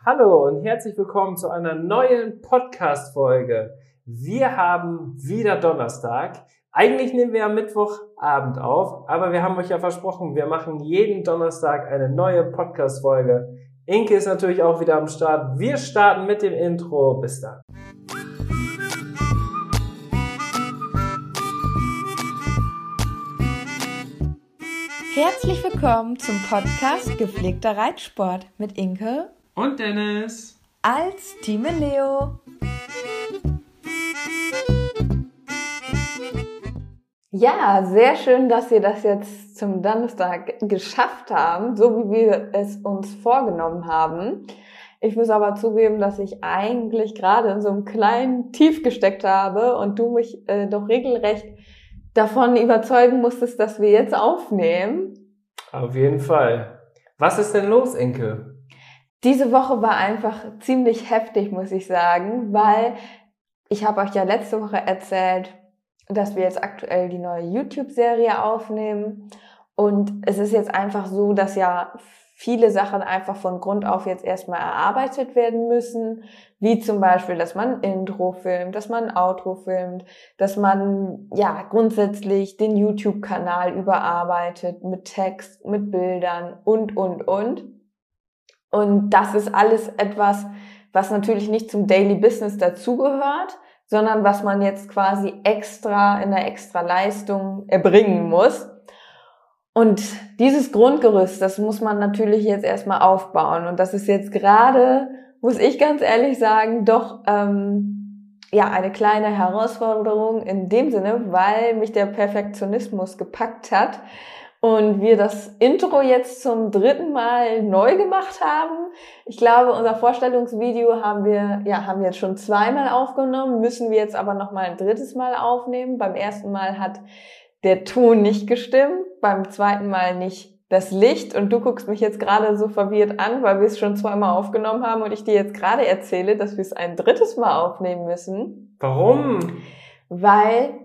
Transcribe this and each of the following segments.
Hallo und herzlich willkommen zu einer neuen Podcast-Folge. Wir haben wieder Donnerstag. Eigentlich nehmen wir am Mittwochabend auf, aber wir haben euch ja versprochen, wir machen jeden Donnerstag eine neue Podcast-Folge. Inke ist natürlich auch wieder am Start. Wir starten mit dem Intro. Bis dann. Herzlich willkommen zum Podcast Gepflegter Reitsport mit Inke und Dennis als Team Leo. Ja, sehr schön, dass wir das jetzt zum Donnerstag geschafft haben, so wie wir es uns vorgenommen haben. Ich muss aber zugeben, dass ich eigentlich gerade in so einem kleinen Tief gesteckt habe und du mich doch regelrecht davon überzeugen musstest, dass wir jetzt aufnehmen. Auf jeden Fall. Was ist denn los, Inke? Diese Woche war einfach ziemlich heftig, muss ich sagen, weil ich habe euch ja letzte Woche erzählt, dass wir jetzt aktuell die neue YouTube-Serie aufnehmen. Und es ist jetzt einfach so, dass ja viele Sachen einfach von Grund auf jetzt erstmal erarbeitet werden müssen, wie zum Beispiel, dass man Intro filmt, dass man Outro filmt, dass man ja grundsätzlich den YouTube-Kanal überarbeitet mit Text, mit Bildern und. Und das ist alles etwas, was natürlich nicht zum Daily Business dazugehört, sondern was man jetzt quasi extra in der extra Leistung erbringen muss. Und dieses Grundgerüst, das muss man natürlich jetzt erstmal aufbauen. Und das ist jetzt gerade, muss ich ganz ehrlich sagen, doch eine kleine Herausforderung in dem Sinne, weil mich der Perfektionismus gepackt hat und wir das Intro jetzt zum 3. Mal neu gemacht haben. Ich glaube, unser Vorstellungsvideo haben wir jetzt schon 2-mal aufgenommen, müssen wir jetzt aber nochmal ein 3. Mal aufnehmen. Beim 1. Mal hat der Ton nicht gestimmt, beim 2. Mal nicht das Licht. Und du guckst mich jetzt gerade so verwirrt an, weil wir es schon 2-mal aufgenommen haben und ich dir jetzt gerade erzähle, dass wir es ein 3. Mal aufnehmen müssen. Warum? Weil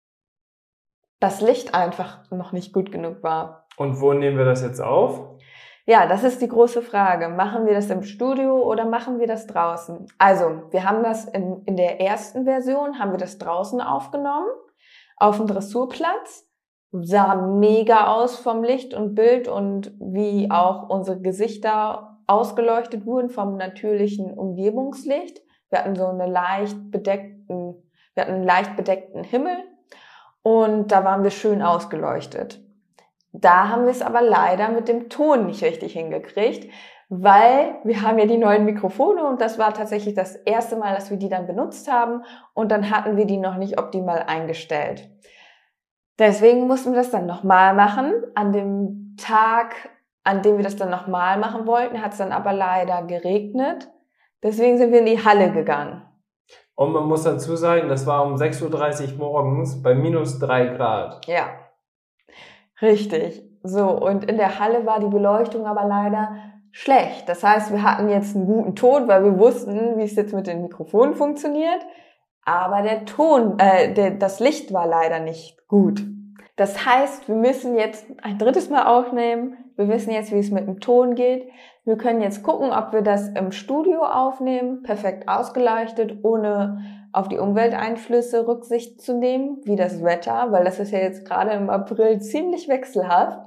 das Licht einfach noch nicht gut genug war. Und wo nehmen wir das jetzt auf? Ja, das ist die große Frage. Machen wir das im Studio oder machen wir das draußen? Also, wir haben das in der ersten Version, haben wir das draußen aufgenommen, auf dem Dressurplatz. Sah mega aus vom Licht und Bild und wie auch unsere Gesichter ausgeleuchtet wurden vom natürlichen Umgebungslicht. Wir hatten einen leicht bedeckten Himmel. Und da waren wir schön ausgeleuchtet. Da haben wir es aber leider mit dem Ton nicht richtig hingekriegt, weil wir haben ja die neuen Mikrofone und das war tatsächlich das erste Mal, dass wir die dann benutzt haben und dann hatten wir die noch nicht optimal eingestellt. Deswegen mussten wir das dann nochmal machen. An dem Tag, an dem wir das dann nochmal machen wollten, hat es dann aber leider geregnet. Deswegen sind wir in die Halle gegangen. Und man muss dazu sagen, das war um 6:30 Uhr morgens bei -3 Grad. Ja, richtig. So, und in der Halle war die Beleuchtung aber leider schlecht. Das heißt, wir hatten jetzt einen guten Ton, weil wir wussten, wie es jetzt mit den Mikrofonen funktioniert. Aber der Ton, das Licht war leider nicht gut. Das heißt, wir müssen jetzt ein 3. Mal aufnehmen. Wir wissen jetzt, wie es mit dem Ton geht. Wir können jetzt gucken, ob wir das im Studio aufnehmen, perfekt ausgeleuchtet, ohne auf die Umwelteinflüsse Rücksicht zu nehmen, wie das Wetter, weil das ist ja jetzt gerade im April ziemlich wechselhaft.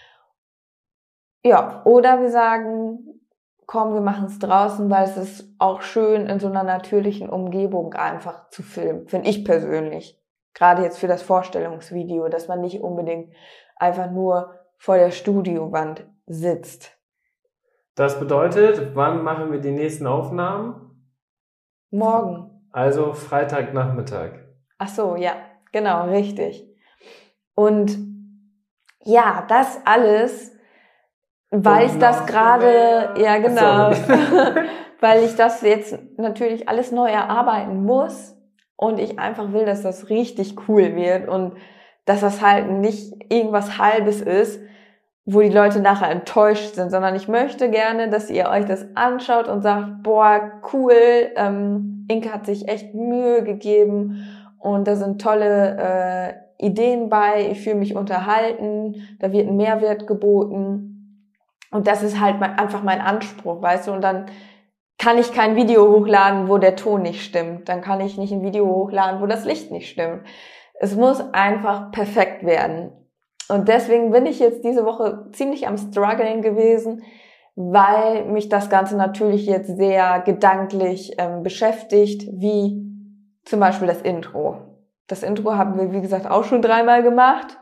Ja, oder wir sagen, komm, wir machen es draußen, weil es ist auch schön, in so einer natürlichen Umgebung einfach zu filmen, finde ich persönlich. Gerade jetzt für das Vorstellungsvideo, dass man nicht unbedingt einfach nur vor der Studiowand sitzt. Das bedeutet, wann machen wir die nächsten Aufnahmen? Morgen. Also Freitagnachmittag. Ach so, ja, genau, richtig. Und ja, das alles, weil ich das gerade, ja genau, weil ich das jetzt natürlich alles neu erarbeiten muss und ich einfach will, dass das richtig cool wird und dass das halt nicht irgendwas Halbes ist, wo die Leute nachher enttäuscht sind, sondern ich möchte gerne, dass ihr euch das anschaut und sagt, boah, cool, Inke hat sich echt Mühe gegeben und da sind tolle Ideen bei, ich fühle mich unterhalten, da wird ein Mehrwert geboten und das ist halt einfach mein Anspruch, weißt du, und dann kann ich kein Video hochladen, wo der Ton nicht stimmt. Dann kann ich nicht ein Video hochladen, wo das Licht nicht stimmt. Es muss einfach perfekt werden. Und deswegen bin ich jetzt diese Woche ziemlich am Struggeln gewesen, weil mich das Ganze natürlich jetzt sehr gedanklich beschäftigt, wie zum Beispiel das Intro. Das Intro haben wir, wie gesagt, auch schon 3-mal gemacht.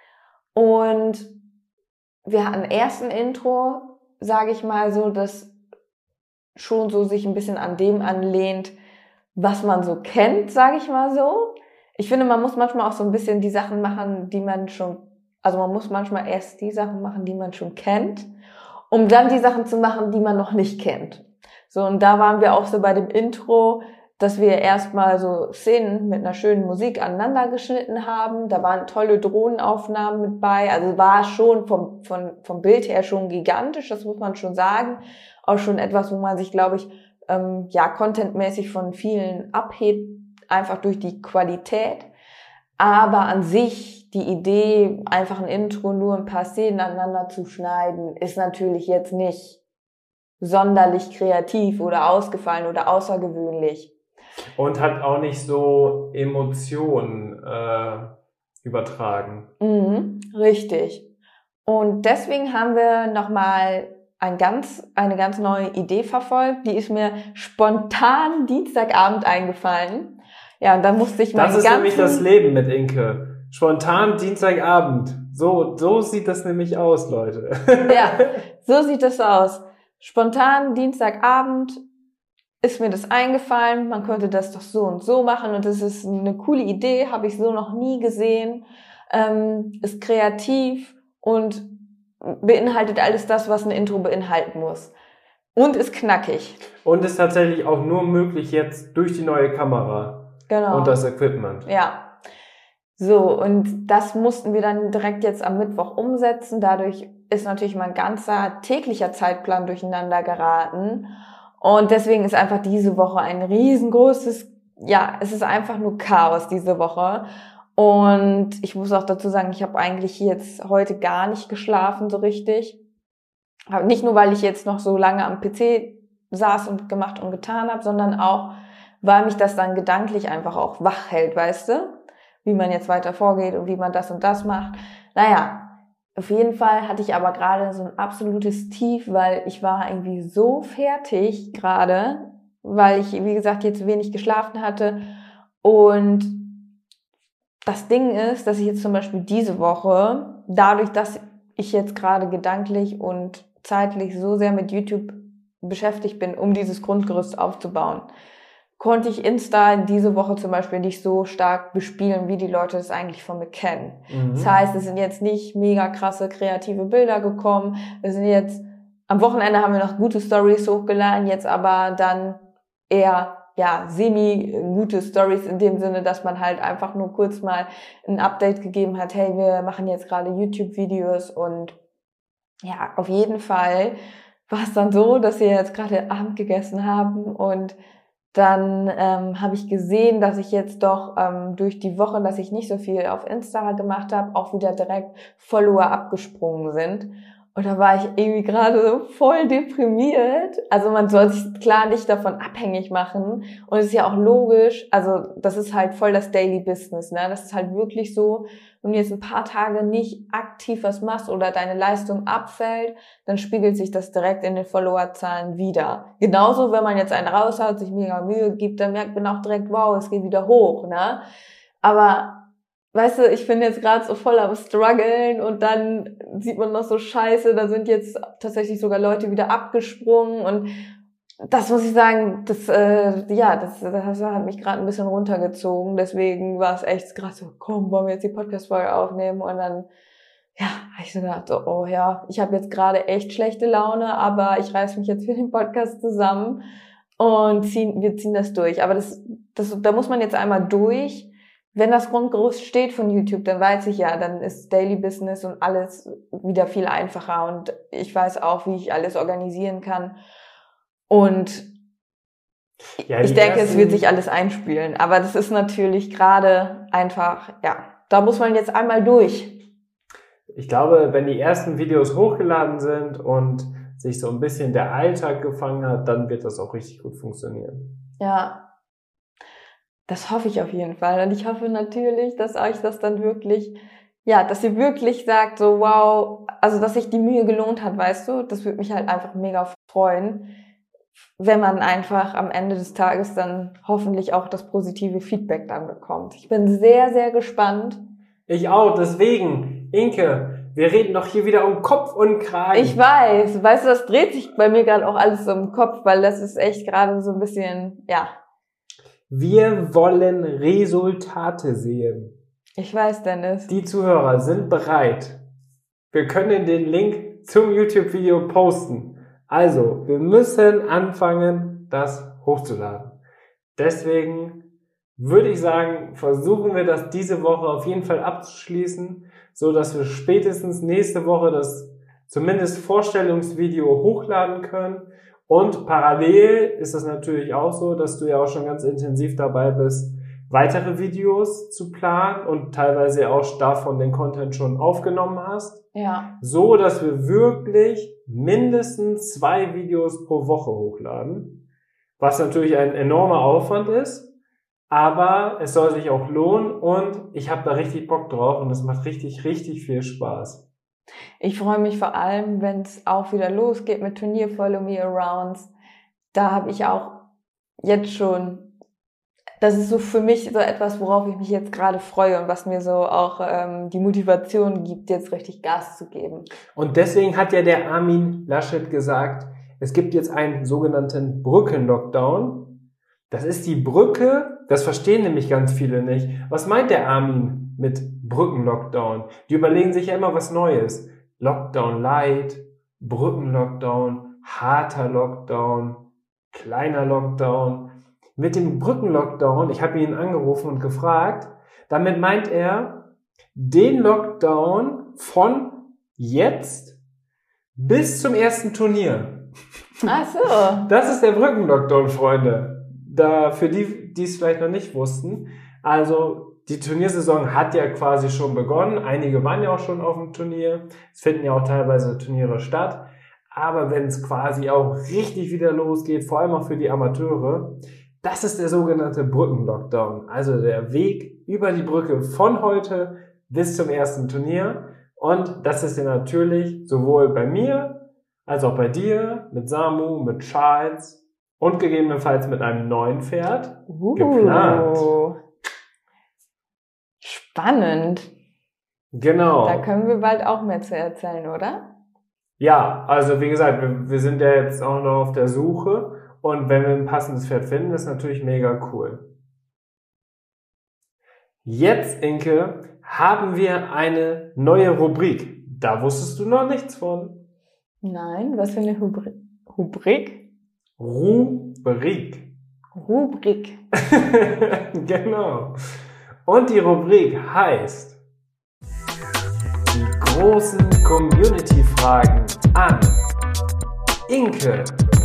Und wir hatten erst ein Intro, sage ich mal so, das schon so sich ein bisschen an dem anlehnt, was man so kennt, sage ich mal so. Ich finde, man muss manchmal auch so ein bisschen die Sachen machen, die man schon, also man muss manchmal erst die Sachen machen, die man schon kennt, um dann die Sachen zu machen, die man noch nicht kennt. So, und da waren wir auch so bei dem Intro, dass wir erstmal so Szenen mit einer schönen Musik aneinander geschnitten haben. Da waren tolle Drohnenaufnahmen mit bei. Also war schon vom Bild her schon gigantisch, das muss man schon sagen. Auch schon etwas, wo man sich, glaube ich, contentmäßig von vielen abhebt, einfach durch die Qualität. Aber an sich, die Idee, einfach ein Intro, nur ein paar Szenen aneinander zu schneiden, ist natürlich jetzt nicht sonderlich kreativ oder ausgefallen oder außergewöhnlich. Und hat auch nicht so Emotionen übertragen. Richtig. Und deswegen haben wir nochmal eine ganz neue Idee verfolgt. Die ist mir spontan Dienstagabend eingefallen. Ja, und dann musste ich mal Das ist nämlich das Leben mit Inke. Spontan Dienstagabend. So sieht das nämlich aus, Leute. Ja, so sieht das aus. Spontan Dienstagabend ist mir das eingefallen, man könnte das doch so und so machen und das ist eine coole Idee, habe ich so noch nie gesehen, ist kreativ und beinhaltet alles das, was ein Intro beinhalten muss. Und ist knackig. Und ist tatsächlich auch nur möglich jetzt durch die neue Kamera. Genau. Und das Equipment. Ja. So, und das mussten wir dann direkt jetzt am Mittwoch umsetzen. Dadurch ist natürlich mein ganzer täglicher Zeitplan durcheinander geraten. Und deswegen ist einfach diese Woche ein riesengroßes, es ist einfach nur Chaos diese Woche. Und ich muss auch dazu sagen, ich habe eigentlich jetzt heute gar nicht geschlafen so richtig. Aber nicht nur, weil ich jetzt noch so lange am PC saß und gemacht und getan habe, sondern auch, weil mich das dann gedanklich einfach auch wach hält, weißt du? Wie man jetzt weiter vorgeht und wie man das und das macht. Naja, auf jeden Fall hatte ich aber gerade so ein absolutes Tief, weil ich war irgendwie so fertig gerade, weil ich, wie gesagt, jetzt wenig geschlafen hatte. Und das Ding ist, dass ich jetzt zum Beispiel diese Woche, dadurch, dass ich jetzt gerade gedanklich und zeitlich so sehr mit YouTube beschäftigt bin, um dieses Grundgerüst aufzubauen, konnte ich Insta diese Woche zum Beispiel nicht so stark bespielen, wie die Leute das eigentlich von mir kennen. Das heißt, es sind jetzt nicht mega krasse kreative Bilder gekommen. Wir sind jetzt, am Wochenende haben wir noch gute Stories hochgeladen, jetzt aber dann eher, semi-gute Stories in dem Sinne, dass man halt einfach nur kurz mal ein Update gegeben hat, hey, wir machen jetzt gerade YouTube-Videos und ja, auf jeden Fall war es dann so, dass wir jetzt gerade Abend gegessen haben und dann habe ich gesehen, dass ich jetzt doch durch die Woche, dass ich nicht so viel auf Insta gemacht habe, auch wieder direkt Follower abgesprungen sind. Und da war ich irgendwie gerade so voll deprimiert. Also man soll sich klar nicht davon abhängig machen. Und es ist ja auch logisch, also das ist halt voll das Daily Business, ne? Das ist halt wirklich so, wenn du jetzt ein paar Tage nicht aktiv was machst oder deine Leistung abfällt, dann spiegelt sich das direkt in den Followerzahlen wieder. Genauso, wenn man jetzt einen raushaut, sich mega Mühe gibt, dann merkt man auch direkt, wow, es geht wieder hoch, ne? Aber weißt du, ich bin jetzt gerade so voll am Struggeln und dann sieht man noch so Scheiße, da sind jetzt tatsächlich sogar Leute wieder abgesprungen und das muss ich sagen, das hat mich gerade ein bisschen runtergezogen, deswegen war es echt gerade so, komm, wollen wir jetzt die Podcast-Folge aufnehmen und dann, habe ich so gedacht, so, oh ja, ich habe jetzt gerade echt schlechte Laune, aber ich reiß mich jetzt für den Podcast zusammen und wir ziehen das durch, aber da muss man jetzt einmal durch. Wenn das Grundgerüst steht von YouTube, dann weiß ich ja, dann ist Daily Business und alles wieder viel einfacher und ich weiß auch, wie ich alles organisieren kann. Und ich denke, es wird sich alles einspielen. Aber das ist natürlich gerade einfach, da muss man jetzt einmal durch. Ich glaube, wenn die ersten Videos hochgeladen sind und sich so ein bisschen der Alltag gefangen hat, dann wird das auch richtig gut funktionieren. Ja, das hoffe ich auf jeden Fall. Und ich hoffe natürlich, dass euch das dann wirklich, ja, dass ihr wirklich sagt, so wow, also dass sich die Mühe gelohnt hat, weißt du, das würde mich halt einfach mega freuen, wenn man einfach am Ende des Tages dann hoffentlich auch das positive Feedback dann bekommt. Ich bin sehr, sehr gespannt. Ich auch, deswegen, Inke, wir reden doch hier wieder um Kopf und Kragen. Ich weiß, weißt du, das dreht sich bei mir gerade auch alles so im Kopf, weil das ist echt gerade so ein bisschen, ja. Wir wollen Resultate sehen. Ich weiß, Dennis. Die Zuhörer sind bereit. Wir können den Link zum YouTube-Video posten. Also, wir müssen anfangen, das hochzuladen. Deswegen würde ich sagen, versuchen wir das diese Woche auf jeden Fall abzuschließen, so dass wir spätestens nächste Woche das zumindest Vorstellungsvideo hochladen können. Und parallel ist es natürlich auch so, dass du ja auch schon ganz intensiv dabei bist, weitere Videos zu planen und teilweise auch davon den Content schon aufgenommen hast. Ja. So, dass wir wirklich mindestens 2 Videos pro Woche hochladen, was natürlich ein enormer Aufwand ist, aber es soll sich auch lohnen und ich habe da richtig Bock drauf und es macht richtig, richtig viel Spaß. Ich freue mich vor allem, wenn es auch wieder losgeht mit Turnier Follow Me Arounds. Da habe ich auch jetzt schon, das ist so für mich so etwas, worauf ich mich jetzt gerade freue und was mir so auch die Motivation gibt, jetzt richtig Gas zu geben. Und deswegen hat ja der Armin Laschet gesagt, es gibt jetzt einen sogenannten Brückenlockdown. Das ist die Brücke, das verstehen nämlich ganz viele nicht. Was meint der Armin mit Brückenlockdown? Die überlegen sich ja immer was Neues. Lockdown Light, Brückenlockdown, harter Lockdown, kleiner Lockdown. Mit dem Brückenlockdown, ich habe ihn angerufen und gefragt, damit meint er den Lockdown von jetzt bis zum ersten Turnier. Ach so. Das ist der Brückenlockdown, Freunde. Da für die, die es vielleicht noch nicht wussten. Also die Turniersaison hat ja quasi schon begonnen. Einige waren ja auch schon auf dem Turnier. Es finden ja auch teilweise Turniere statt. Aber wenn es quasi auch richtig wieder losgeht, vor allem auch für die Amateure, das ist der sogenannte Brückenlockdown. Also der Weg über die Brücke von heute bis zum ersten Turnier. Und das ist ja natürlich sowohl bei mir als auch bei dir, mit Samu, mit Charles und gegebenenfalls mit einem neuen Pferd geplant. Spannend. Genau. Da können wir bald auch mehr zu erzählen, oder? Ja, also wie gesagt, wir sind ja jetzt auch noch auf der Suche und wenn wir ein passendes Pferd finden, ist natürlich mega cool. Jetzt, Inke, haben wir eine neue Rubrik. Da wusstest du noch nichts von. Nein, was für eine Rubrik? Rubrik. Rubrik. Genau. Und die Rubrik heißt die großen Community-Fragen an Inke.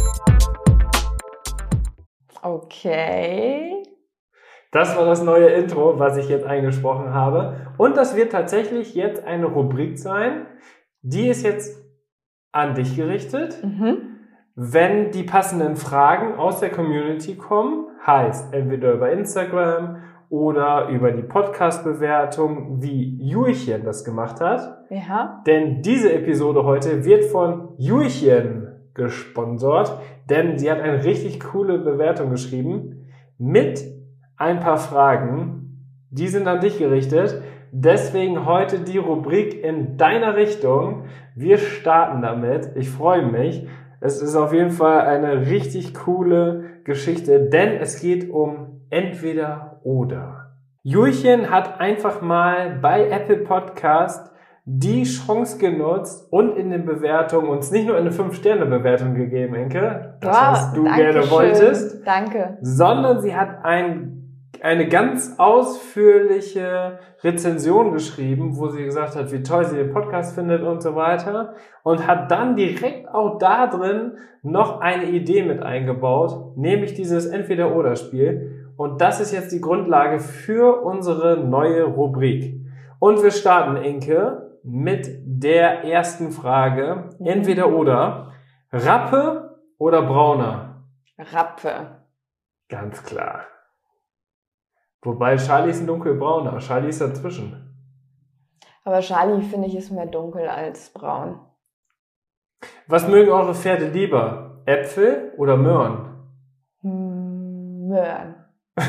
Okay. Das war das neue Intro, was ich jetzt eingesprochen habe. Und das wird tatsächlich jetzt eine Rubrik sein. Die ist jetzt an dich gerichtet. Wenn die passenden Fragen aus der Community kommen, heißt entweder über Instagram oder über die Podcast-Bewertung, wie Julchen das gemacht hat. Ja. Denn diese Episode heute wird von Julchen gesponsert, denn sie hat eine richtig coole Bewertung geschrieben mit ein paar Fragen. Die sind an dich gerichtet. Deswegen heute die Rubrik in deiner Richtung. Wir starten damit. Ich freue mich. Es ist auf jeden Fall eine richtig coole Geschichte, denn es geht um entweder oder. Julchen hat einfach mal bei Apple Podcast die Chance genutzt und in den Bewertungen uns nicht nur eine 5-Sterne-Bewertung gegeben, Inke, das was du gerne wolltest, danke, sondern sie hat eine ganz ausführliche Rezension geschrieben, wo sie gesagt hat, wie toll sie den Podcast findet und so weiter und hat dann direkt auch da drin noch eine Idee mit eingebaut, nämlich dieses Entweder-Oder-Spiel. Und das ist jetzt die Grundlage für unsere neue Rubrik. Und wir starten, Inke, mit der ersten Frage. Entweder oder. Rappe oder Brauner? Rappe. Ganz klar. Wobei Charlie ist ein dunkelbrauner. Charlie ist dazwischen. Aber Charlie, finde ich, ist mehr dunkel als braun. Was mögen eure Pferde lieber? Äpfel oder Möhren? Möhren.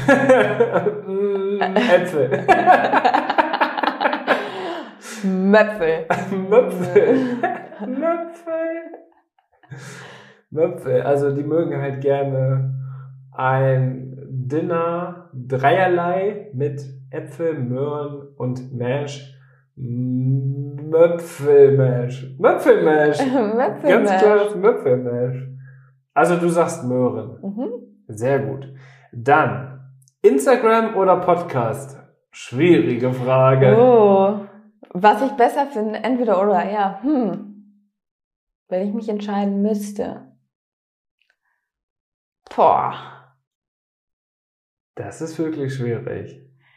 Äpfel. Möpfel. Möpfel. Also die mögen halt gerne ein Dinner dreierlei mit Äpfel, Möhren und Mash. Möpfelmash. Ganz klares Möpfelmash. Also du sagst Möhren. Sehr gut. Dann Instagram oder Podcast? Schwierige Frage. Oh, was ich besser finde, entweder oder, ja. Wenn ich mich entscheiden müsste. Boah. Das ist wirklich schwierig.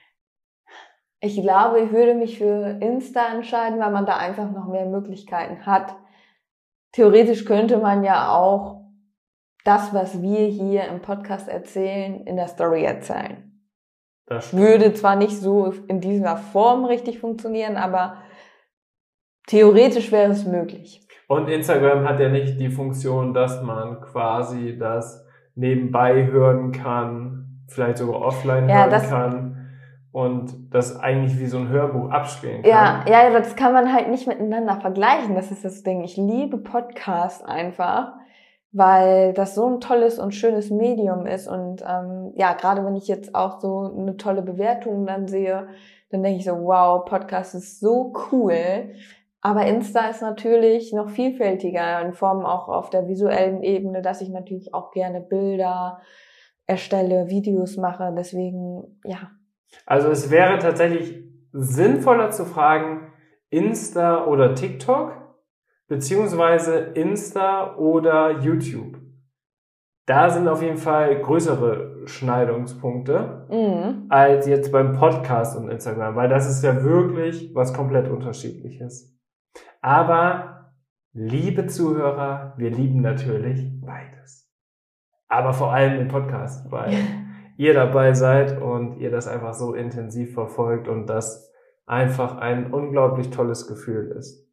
Ich glaube, ich würde mich für Insta entscheiden, weil man da einfach noch mehr Möglichkeiten hat. Theoretisch könnte man ja auch das, was wir hier im Podcast erzählen, in der Story erzählen. Das stimmt. Würde zwar nicht so in dieser Form richtig funktionieren, aber theoretisch wäre es möglich. Und Instagram hat ja nicht die Funktion, dass man quasi das nebenbei hören kann, vielleicht sogar offline hören kann und das eigentlich wie so ein Hörbuch abspielen kann. Ja, das kann man halt nicht miteinander vergleichen. Das ist das Ding. Ich liebe Podcasts einfach, weil das so ein tolles und schönes Medium ist. Und gerade wenn ich jetzt auch so eine tolle Bewertung dann sehe, dann denke ich so, wow, Podcast ist so cool. Aber Insta ist natürlich noch vielfältiger in Form auch auf der visuellen Ebene, dass ich natürlich auch gerne Bilder erstelle, Videos mache. Deswegen, ja. Also es wäre tatsächlich sinnvoller zu fragen, Insta oder TikTok, beziehungsweise Insta oder YouTube. Da sind auf jeden Fall größere Schneidungspunkte als jetzt beim Podcast und Instagram, weil das ist ja wirklich was komplett Unterschiedliches. Aber, liebe Zuhörer, wir lieben natürlich beides. Aber vor allem den Podcast, weil ihr dabei seid und ihr das einfach so intensiv verfolgt und das einfach ein unglaublich tolles Gefühl ist.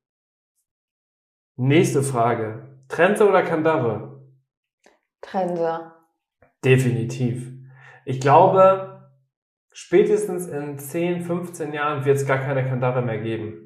Nächste Frage. Trense oder Kandare? Trense. Definitiv. Ich glaube, spätestens in 10, 15 Jahren wird es gar keine Kandare mehr geben.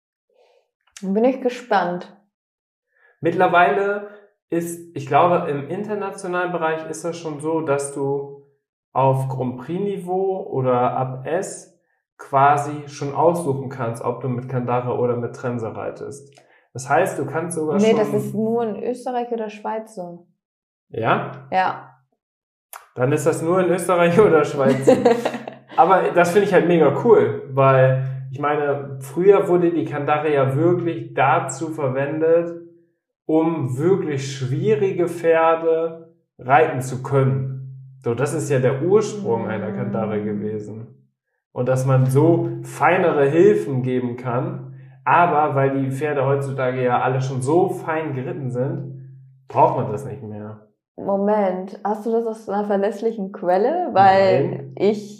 Bin ich gespannt. Mittlerweile ist, ich glaube, im internationalen Bereich ist das schon so, dass du auf Grand Prix-Niveau oder ab S quasi schon aussuchen kannst, ob du mit Kandare oder mit Trense reitest. Das heißt, du kannst sogar schon... Nee, das ist nur in Österreich oder Schweiz so. Ja? Ja. Dann ist das nur in Österreich oder Schweiz. Aber das finde ich halt mega cool, weil ich meine, früher wurde die Kandare ja wirklich dazu verwendet, um wirklich schwierige Pferde reiten zu können. So, das ist ja der Ursprung einer Kandare gewesen. Und dass man so feinere Hilfen geben kann, aber weil die Pferde heutzutage ja alle schon so fein geritten sind, braucht man das nicht mehr. Moment, hast du das aus einer verlässlichen Quelle? Weil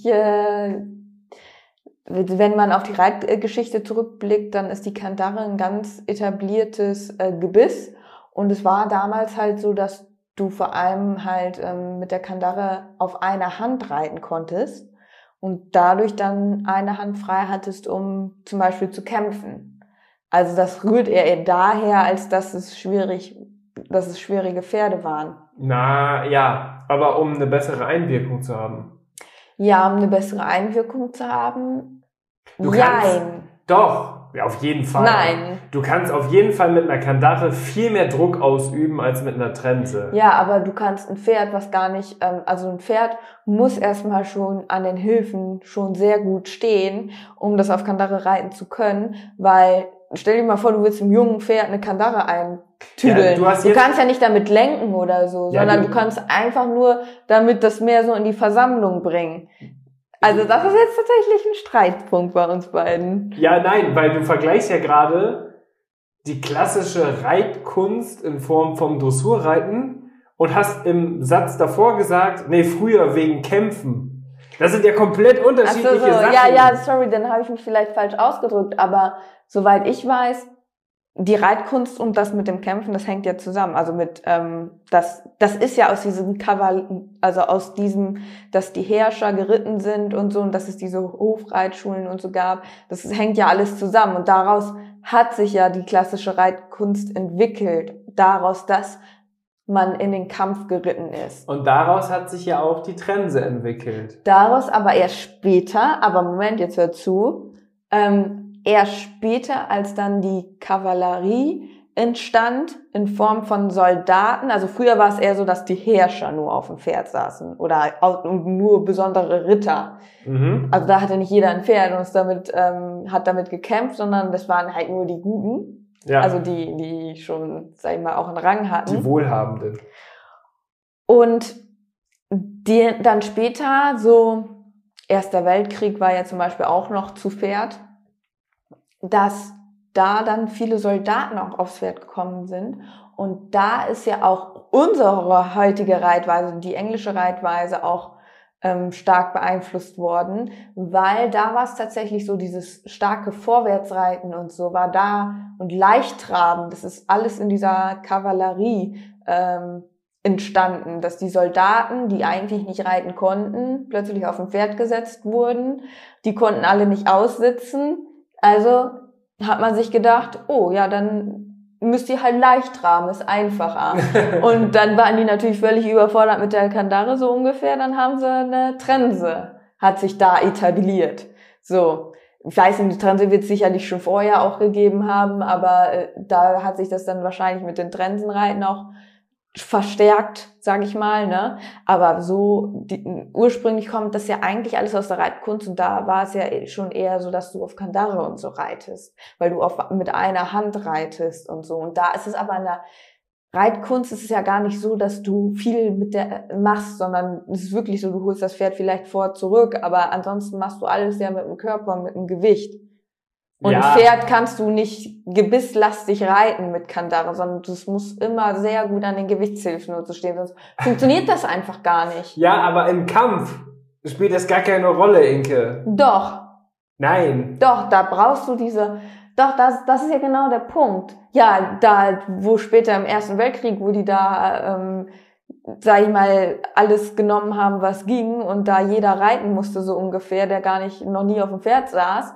wenn man auf die Reitgeschichte zurückblickt, dann ist die Kandare ein ganz etabliertes Gebiss. Und es war damals halt so, dass du vor allem halt mit der Kandare auf einer Hand reiten konntest und dadurch dann eine Hand frei hattest, um zum Beispiel zu kämpfen. Also das rührt eher daher, als dass es schwierige Pferde waren. Na ja, aber um eine bessere Einwirkung zu haben. Ja, um eine bessere Einwirkung zu haben. Doch, ja, auf jeden Fall. Nein. Du kannst auf jeden Fall mit einer Kandare viel mehr Druck ausüben als mit einer Trense. Ja, aber du kannst ein Pferd, was gar nicht, ein Pferd muss erstmal schon an den Hilfen schon sehr gut stehen, um das auf Kandare reiten zu können, weil stell dir mal vor, du willst einem jungen Pferd eine Kandare eintüdeln. Ja, du kannst ja nicht damit lenken oder so, sondern du kannst einfach nur damit das mehr so in die Versammlung bringen. Also das ist jetzt tatsächlich ein Streitpunkt bei uns beiden. Ja, nein, weil du vergleichst ja gerade die klassische Reitkunst in Form vom Dressurreiten und hast im Satz davor gesagt, nee, früher wegen Kämpfen. Das sind ja komplett unterschiedliche Sachen. Ja, sorry, dann habe ich mich vielleicht falsch ausgedrückt, aber soweit ich weiß, die Reitkunst und das mit dem Kämpfen, das hängt ja zusammen. Also mit das ist ja aus diesem aus diesem, dass die Herrscher geritten sind und so und dass es diese Hofreitschulen und so gab. Das hängt ja alles zusammen und daraus hat sich ja die klassische Reitkunst entwickelt. Daraus, dass man in den Kampf geritten ist. Und daraus hat sich ja auch die Trense entwickelt. Daraus aber erst später, aber Moment, jetzt hör zu, erst später, als dann die Kavallerie entstand in Form von Soldaten. Also früher war es eher so, dass die Herrscher nur auf dem Pferd saßen oder nur besondere Ritter. Mhm. Also da hatte nicht jeder ein Pferd und hat damit gekämpft, sondern das waren halt nur die Guten. Ja. Also die schon, sag ich mal, auch einen Rang hatten. Die Wohlhabenden. Und die dann später, so Erster Weltkrieg war ja zum Beispiel auch noch zu Pferd, dass da dann viele Soldaten auch aufs Pferd gekommen sind. Und da ist ja auch unsere heutige Reitweise, die englische Reitweise auch stark beeinflusst worden, weil da war es tatsächlich so, dieses starke Vorwärtsreiten und so war da und Leichttraben, das ist alles in dieser Kavallerie entstanden, dass die Soldaten, die eigentlich nicht reiten konnten, plötzlich auf ein Pferd gesetzt wurden, die konnten alle nicht aussitzen, also hat man sich gedacht, oh ja, dann müsst ihr halt leicht traben, ist einfacher. Und dann waren die natürlich völlig überfordert mit der Kandare so ungefähr, dann haben sie eine Trense, hat sich da etabliert. So, ich weiß nicht, die Trense wird es sicherlich schon vorher auch gegeben haben, aber da hat sich das dann wahrscheinlich mit den Trensenreiten auch verstärkt, sage ich mal, ne? Aber so ursprünglich kommt das ja eigentlich alles aus der Reitkunst und da war es ja schon eher so, dass du auf Kandare und so reitest, weil du mit einer Hand reitest und so. Und da ist es aber in der Reitkunst ist es ja gar nicht so, dass du viel mit der machst, sondern es ist wirklich so, du holst das Pferd vielleicht vor zurück, aber ansonsten machst du alles ja mit dem Körper und mit dem Gewicht. Und ja. ein Pferd kannst du nicht gebisslastig reiten mit Kandare, sondern das muss immer sehr gut an den Gewichtshilfen und so stehen, sonst funktioniert das einfach gar nicht. Ja, aber im Kampf spielt das gar keine Rolle, Inke. Doch. Nein. Doch, da brauchst du das ist ja genau der Punkt. Ja, da, wo später im Ersten Weltkrieg, wo die da, sag ich mal, alles genommen haben, was ging und da jeder reiten musste so ungefähr, der noch nie auf dem Pferd saß,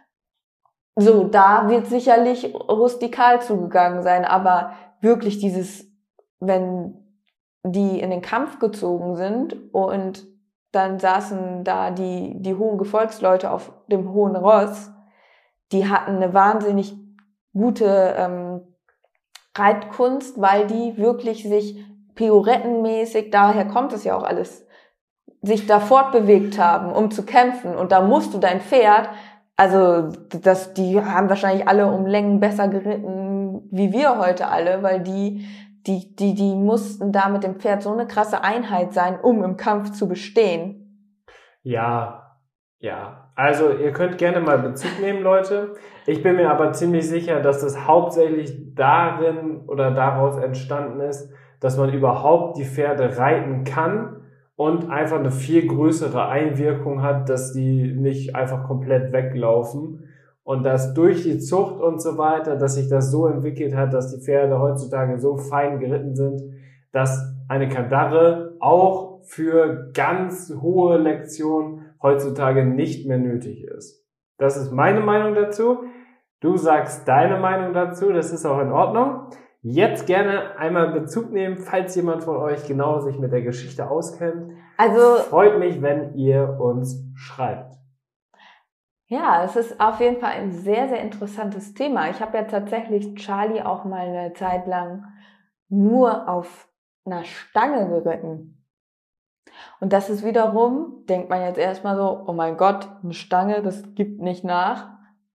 so, da wird sicherlich rustikal zugegangen sein, aber wirklich wenn die in den Kampf gezogen sind und dann saßen da die hohen Gefolgsleute auf dem hohen Ross, die hatten eine wahnsinnig gute Reitkunst, weil die wirklich sich piorettenmäßig, daher kommt es ja auch alles, sich da fortbewegt haben, um zu kämpfen. Und da musst du dein Pferd, also die haben wahrscheinlich alle um Längen besser geritten wie wir heute alle, weil die mussten da mit dem Pferd so eine krasse Einheit sein, um im Kampf zu bestehen. Ja. Also ihr könnt gerne mal Bezug nehmen, Leute. Ich bin mir aber ziemlich sicher, dass das hauptsächlich darin oder daraus entstanden ist, dass man überhaupt die Pferde reiten kann und einfach eine viel größere Einwirkung hat, dass die nicht einfach komplett weglaufen. Und dass durch die Zucht und so weiter, dass sich das so entwickelt hat, dass die Pferde heutzutage so fein geritten sind, dass eine Kandare auch für ganz hohe Lektionen heutzutage nicht mehr nötig ist. Das ist meine Meinung dazu. Du sagst deine Meinung dazu, das ist auch in Ordnung. Jetzt gerne einmal Bezug nehmen, falls jemand von euch genau sich mit der Geschichte auskennt. Also freut mich, wenn ihr uns schreibt. Ja, es ist auf jeden Fall ein sehr, sehr interessantes Thema. Ich habe ja tatsächlich Charlie auch mal eine Zeit lang nur auf einer Stange geritten. Und das ist wiederum, denkt man jetzt erstmal so, oh mein Gott, eine Stange, das gibt nicht nach,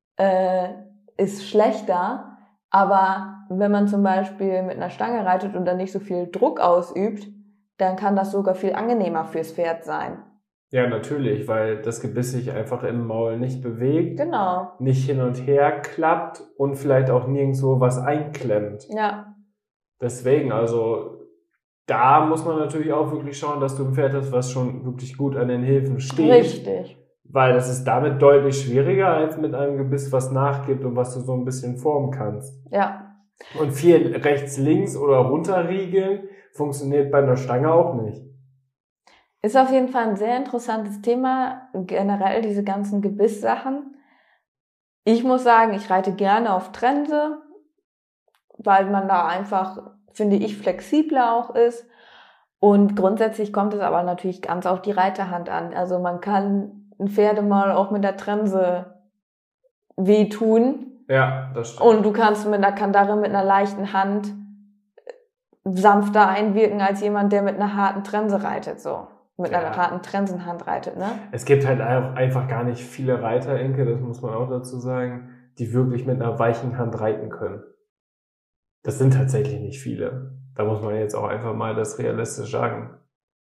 ist schlechter. Aber wenn man zum Beispiel mit einer Stange reitet und dann nicht so viel Druck ausübt, dann kann das sogar viel angenehmer fürs Pferd sein. Ja, natürlich, weil das Gebiss sich einfach im Maul nicht bewegt, Genau. nicht hin und her klappt und vielleicht auch nirgendwo was einklemmt. Ja. Deswegen, also da muss man natürlich auch wirklich schauen, dass du ein Pferd hast, was schon wirklich gut an den Hilfen steht. Richtig. Weil das ist damit deutlich schwieriger als mit einem Gebiss, was nachgibt und was du so ein bisschen formen kannst. Ja. Und viel rechts, links oder runterriegeln funktioniert bei einer Stange auch nicht. Ist auf jeden Fall ein sehr interessantes Thema, generell diese ganzen Gebisssachen. Ich muss sagen, ich reite gerne auf Trense, weil man da einfach, finde ich, flexibler auch ist. Und grundsätzlich kommt es aber natürlich ganz auf die Reiterhand an. Also man kann ein Pferdemal auch mit der Trense wehtun. Ja, das stimmt. Und du kannst mit einer Kandare mit einer leichten Hand sanfter einwirken als jemand, der mit einer harten Trense reitet, so. Mit einer harten Trensenhand reitet, ne? Es gibt halt auch einfach gar nicht viele Reiter, Inke, das muss man auch dazu sagen, die wirklich mit einer weichen Hand reiten können. Das sind tatsächlich nicht viele. Da muss man jetzt auch einfach mal das realistisch sagen.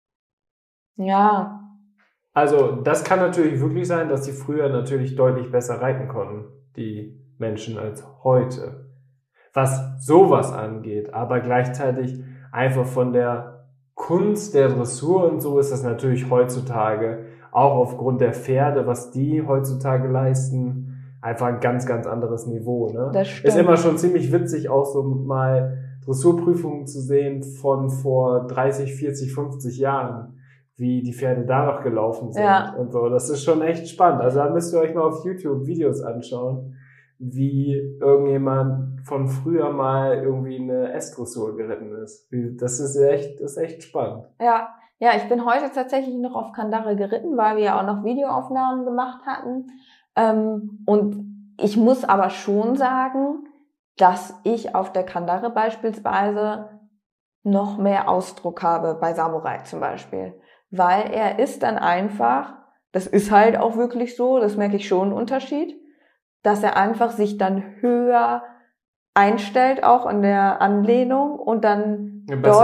Ja. Also das kann natürlich wirklich sein, dass sie früher natürlich deutlich besser reiten konnten, die Menschen, als heute. Was sowas angeht, aber gleichzeitig einfach von der Kunst der Dressur und so ist das natürlich heutzutage, auch aufgrund der Pferde, was die heutzutage leisten, einfach ein ganz, ganz anderes Niveau. Ne? Das stimmt. Ist immer schon ziemlich witzig, auch so mal Dressurprüfungen zu sehen von vor 30, 40, 50 Jahren, wie die Pferde da noch gelaufen sind und so. Das ist schon echt spannend. Also da müsst ihr euch mal auf YouTube Videos anschauen, wie irgendjemand von früher mal irgendwie eine S-Dressur geritten ist. Das ist echt spannend. Ja, ich bin heute tatsächlich noch auf Kandare geritten, weil wir ja auch noch Videoaufnahmen gemacht hatten. Und ich muss aber schon sagen, dass ich auf der Kandare beispielsweise noch mehr Ausdruck habe, bei Samurai zum Beispiel. Weil er ist dann einfach, das ist halt auch wirklich so, das merke ich schon einen Unterschied, dass er einfach sich dann höher einstellt, auch in der Anlehnung und dann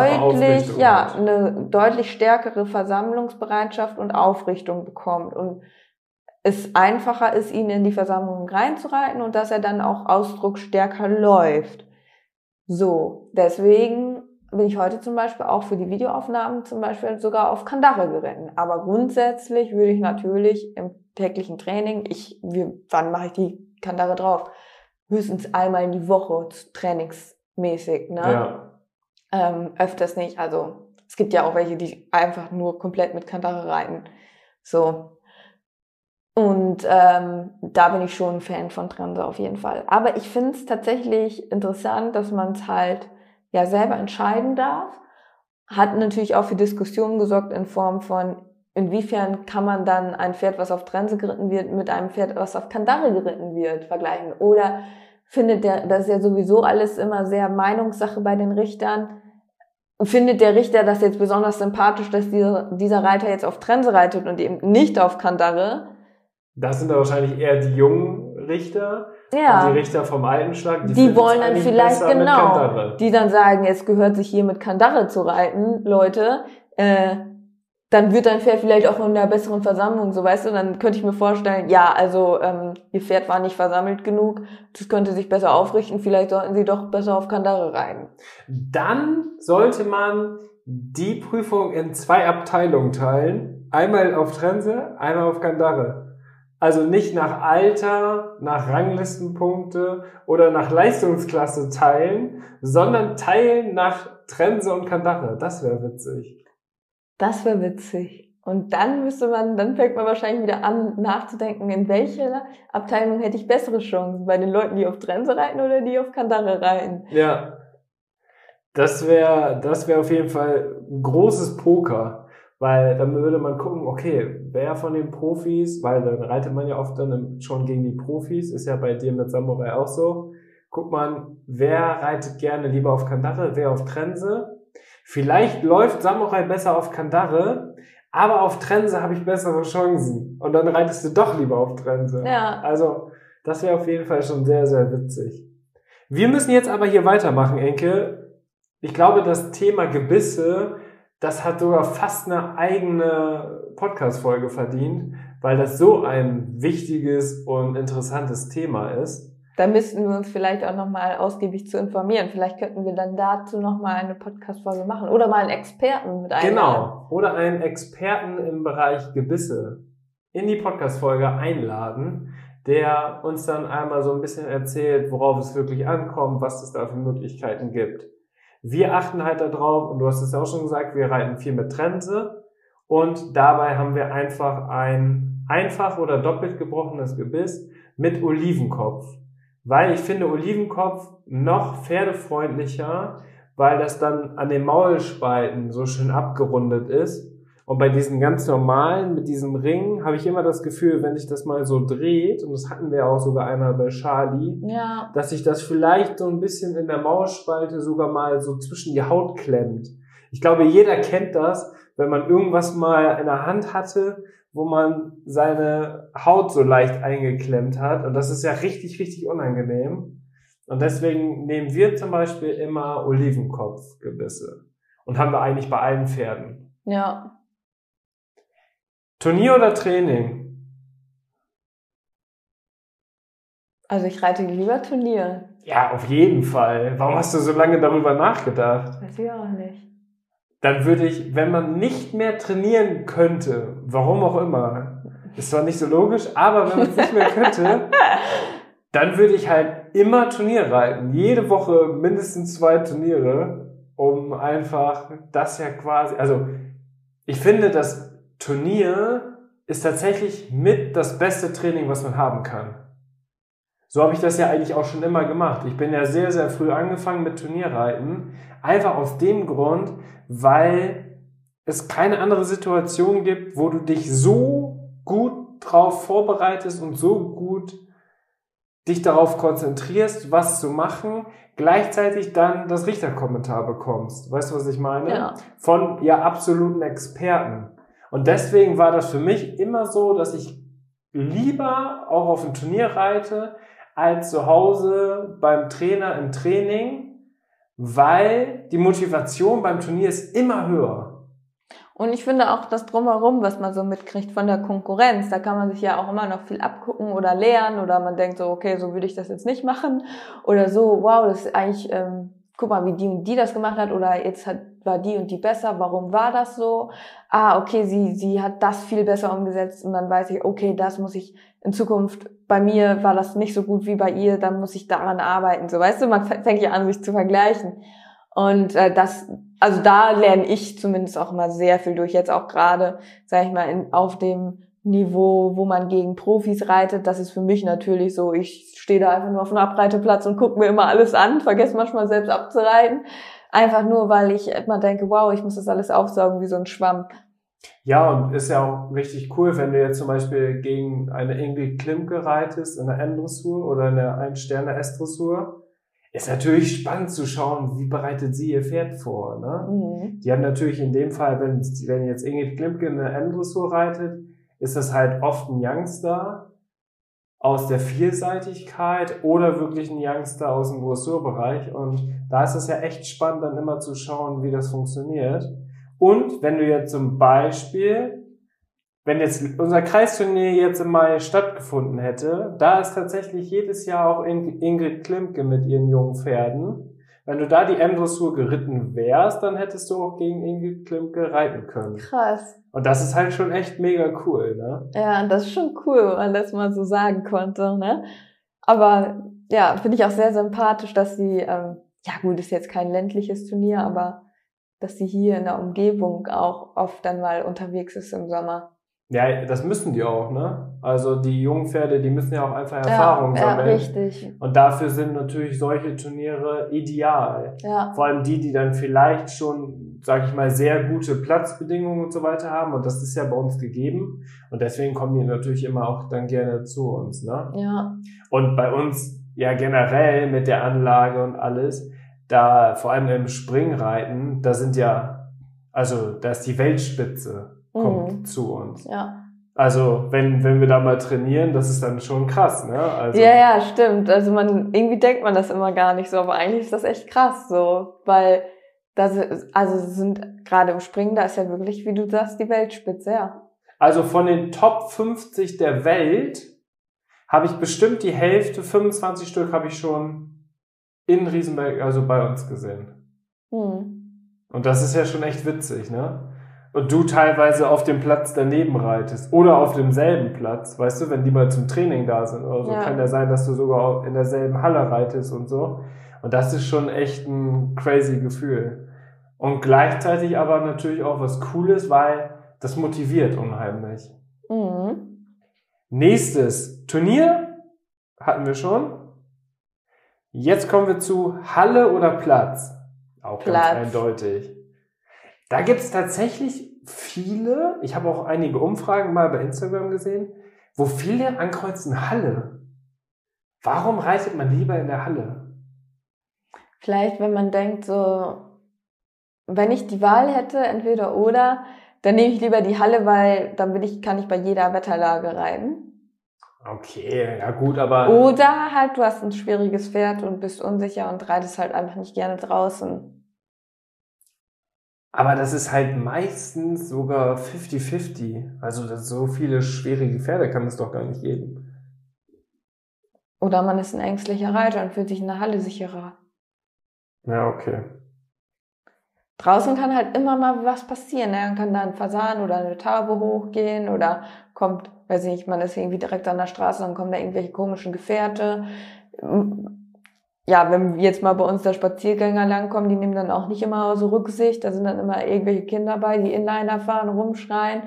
eine deutlich stärkere Versammlungsbereitschaft und Aufrichtung bekommt und es einfacher ist, ihn in die Versammlung reinzureiten und dass er dann auch ausdrucksstärker läuft. So, deswegen bin ich heute zum Beispiel auch für die Videoaufnahmen zum Beispiel sogar auf Kandare geritten. Aber grundsätzlich würde ich natürlich im täglichen Training, wann mache ich die Kandare drauf? Höchstens einmal in die Woche, trainingsmäßig, ne? Ja. Öfters nicht. Also es gibt ja auch welche, die einfach nur komplett mit Kandare reiten. So. Und da bin ich schon ein Fan von Trense auf jeden Fall. Aber ich finde es tatsächlich interessant, dass man es halt ja selber entscheiden darf. Hat natürlich auch für Diskussionen gesorgt in Form von, inwiefern kann man dann ein Pferd, was auf Trense geritten wird, mit einem Pferd, was auf Kandare geritten wird, vergleichen? Oder findet das ist ja sowieso alles immer sehr Meinungssache bei den Richtern. Findet der Richter das jetzt besonders sympathisch, dass dieser Reiter jetzt auf Trense reitet und eben nicht auf Kandare? Das sind da wahrscheinlich eher die jungen Richter. Ja. Und die Richter vom alten Schlag, die wollen dann vielleicht die dann sagen, es gehört sich hier mit Kandare zu reiten, Leute, dann wird dein Pferd vielleicht auch in einer besseren Versammlung, so weißt du, dann könnte ich mir vorstellen, ja, also ihr Pferd war nicht versammelt genug, das könnte sich besser aufrichten, vielleicht sollten sie doch besser auf Kandare reiten. Dann sollte man die Prüfung in 2 Abteilungen teilen, einmal auf Trense, einmal auf Kandare. Also nicht nach Alter, nach Ranglistenpunkte oder nach Leistungsklasse teilen, sondern teilen nach Trense und Kandare. Das wäre witzig. Das wäre witzig. Und dann fängt man wahrscheinlich wieder an nachzudenken, in welcher Abteilung hätte ich bessere Chancen? Bei den Leuten, die auf Trense reiten oder die auf Kandare reiten? Ja. Das wäre auf jeden Fall ein großes Poker. Weil dann würde man gucken, okay, wer von den Profis, weil dann reitet man ja oft dann schon gegen die Profis, ist ja bei dir mit Samurai auch so. Guckt man, wer reitet gerne lieber auf Kandare, wer auf Trense. Vielleicht läuft Samurai besser auf Kandare, aber auf Trense habe ich bessere Chancen. Und dann reitest du doch lieber auf Trense. Ja. Also, das wäre auf jeden Fall schon sehr, sehr witzig. Wir müssen jetzt aber hier weitermachen, Enke. Ich glaube, das Thema Gebisse, das hat sogar fast eine eigene Podcast-Folge verdient, weil das so ein wichtiges und interessantes Thema ist. Da müssten wir uns vielleicht auch nochmal ausgiebig zu informieren. Vielleicht könnten wir dann dazu nochmal eine Podcast-Folge machen oder mal einen Experten mit einladen. Genau, oder einen Experten im Bereich Gebisse in die Podcast-Folge einladen, der uns dann einmal so ein bisschen erzählt, worauf es wirklich ankommt, was es da für Möglichkeiten gibt. Wir achten halt darauf, und du hast es ja auch schon gesagt, wir reiten viel mit Trense und dabei haben wir einfach ein einfach oder doppelt gebrochenes Gebiss mit Olivenkopf. Weil ich finde Olivenkopf noch pferdefreundlicher, weil das dann an den Maulspalten so schön abgerundet ist. Und bei diesen ganz normalen, mit diesem Ring, habe ich immer das Gefühl, wenn sich das mal so dreht, und das hatten wir auch sogar einmal bei Charlie, Ja. dass sich das vielleicht so ein bisschen in der Maulspalte sogar mal so zwischen die Haut klemmt. Ich glaube, jeder kennt das, wenn man irgendwas mal in der Hand hatte, wo man seine Haut so leicht eingeklemmt hat. Und das ist ja richtig, richtig unangenehm. Und deswegen nehmen wir zum Beispiel immer Olivenkopfgebisse. Und haben wir eigentlich bei allen Pferden. Ja. Turnier oder Training? Also ich reite lieber Turnier. Ja, auf jeden Fall. Warum hast du so lange darüber nachgedacht? Weiß ich auch nicht. Dann würde ich, wenn man nicht mehr trainieren könnte, warum auch immer, ist zwar nicht so logisch, aber wenn man es nicht mehr könnte, dann würde ich halt immer Turnier reiten. Jede Woche mindestens 2 Turniere, um einfach das ja quasi, also ich finde, das Turnier ist tatsächlich mit das beste Training, was man haben kann. So habe ich das ja eigentlich auch schon immer gemacht. Ich bin ja sehr, sehr früh angefangen mit Turnierreiten. Einfach aus dem Grund, weil es keine andere Situation gibt, wo du dich so gut drauf vorbereitest und so gut dich darauf konzentrierst, was zu machen, gleichzeitig dann das Richterkommentar bekommst. Weißt du, was ich meine? Ja. Von ja absoluten Experten. Und deswegen war das für mich immer so, dass ich lieber auch auf ein Turnier reite, als zu Hause beim Trainer im Training, weil die Motivation beim Turnier ist immer höher. Und ich finde auch das Drumherum, was man so mitkriegt von der Konkurrenz, da kann man sich ja auch immer noch viel abgucken oder lernen oder man denkt so, okay, so würde ich das jetzt nicht machen oder so, wow, das ist eigentlich, guck mal, wie die und die das gemacht hat oder jetzt war die und die besser, warum war das so? Ah, okay, sie hat das viel besser umgesetzt und dann weiß ich, okay, das muss ich in Zukunft, bei mir war das nicht so gut wie bei ihr, dann muss ich daran arbeiten, so, weißt du, man fängt ja an, sich zu vergleichen. Und also da lerne ich zumindest auch immer sehr viel durch, jetzt auch gerade, sag ich mal, auf dem Niveau, wo man gegen Profis reitet, das ist für mich natürlich so, ich stehe da einfach nur auf dem Abreiteplatz und gucke mir immer alles an, vergesse manchmal selbst abzureiten, einfach nur, weil ich immer denke, wow, ich muss das alles aufsaugen wie so ein Schwamm. Ja, und ist ja auch richtig cool, wenn du jetzt zum Beispiel gegen eine Ingrid Klimke reitest in der M-Dressur oder in der 1-Sterne-S-Dressur. Ist natürlich spannend zu schauen, wie bereitet sie ihr Pferd vor, ne? Mhm. Die haben natürlich in dem Fall, wenn jetzt Ingrid Klimke eine M-Dressur reitet, ist das halt oft ein Youngster aus der Vielseitigkeit oder wirklich ein Youngster aus dem Dressurbereich. Und da ist es ja echt spannend, dann immer zu schauen, wie das funktioniert. Und wenn du jetzt zum Beispiel, wenn jetzt unser Kreisturnier jetzt im Mai stattgefunden hätte, da ist tatsächlich jedes Jahr auch Ingrid Klimke mit ihren jungen Pferden. Wenn du da die M-Dressur geritten wärst, dann hättest du auch gegen Ingrid Klimke reiten können. Krass. Und das ist halt schon echt mega cool, ne? Ja, das ist schon cool, wenn man das mal so sagen konnte, ne? Aber ja, finde ich auch sehr sympathisch, dass sie, ja gut, ist jetzt kein ländliches Turnier, aber dass sie hier in der Umgebung auch oft dann mal unterwegs ist im Sommer. Ja, das müssen die auch, ne? Also die jungen Pferde, die müssen ja auch einfach Erfahrung sammeln. Ja, richtig. Und dafür sind natürlich solche Turniere ideal. Ja. Vor allem die dann vielleicht schon, sag ich mal, sehr gute Platzbedingungen und so weiter haben. Und das ist ja bei uns gegeben. Und deswegen kommen die natürlich immer auch dann gerne zu uns, ne? Ja. Und bei uns ja generell mit der Anlage und alles, da vor allem im Springreiten, da ist die Weltspitze kommt zu uns. Ja. Also wenn wir da mal trainieren, das ist dann schon krass, ne? Also, Ja, stimmt. Also irgendwie denkt man das immer gar nicht so, aber eigentlich ist das echt krass so, weil Also sind gerade im Springen, da ist ja wirklich, wie du sagst, die Weltspitze, ja. Also von den Top 50 der Welt habe ich bestimmt die Hälfte, 25 Stück habe ich schon in Riesenberg, also bei uns gesehen. Und das ist ja schon echt witzig, ne? Und du teilweise auf dem Platz daneben reitest oder auf demselben Platz, weißt du, wenn die mal zum Training da sind oder so, kann ja sein, dass du sogar in derselben Halle reitest und so. Und das ist schon echt ein crazy Gefühl. Und gleichzeitig aber natürlich auch was Cooles, weil das motiviert unheimlich. Nächstes Turnier hatten wir schon. Jetzt kommen wir zu Halle oder Platz. Auch ganz eindeutig. Da gibt es tatsächlich viele, ich habe auch einige Umfragen mal bei Instagram gesehen, wo viele ankreuzen Halle. Warum reitet man lieber in der Halle? Vielleicht, wenn man denkt, so, wenn ich die Wahl hätte, entweder oder, dann nehme ich lieber die Halle, weil dann kann ich bei jeder Wetterlage reiten. Okay, ja gut, aber... Oder halt, du hast ein schwieriges Pferd und bist unsicher und reitest halt einfach nicht gerne draußen. Aber das ist halt meistens sogar 50-50. Also so viele schwierige Pferde kann es doch gar nicht geben. Oder man ist ein ängstlicher Reiter und fühlt sich in der Halle sicherer. Ja, okay. Draußen kann halt immer mal was passieren. Ne? Dann kann da ein Fasan oder eine Taube hochgehen oder kommt, weiß ich nicht, man ist irgendwie direkt an der Straße, dann kommen da irgendwelche komischen Gefährte. Ja, wenn jetzt mal bei uns der Spaziergänger langkommen, die nehmen dann auch nicht immer so Rücksicht. Da sind dann immer irgendwelche Kinder bei, die Inliner fahren, rumschreien.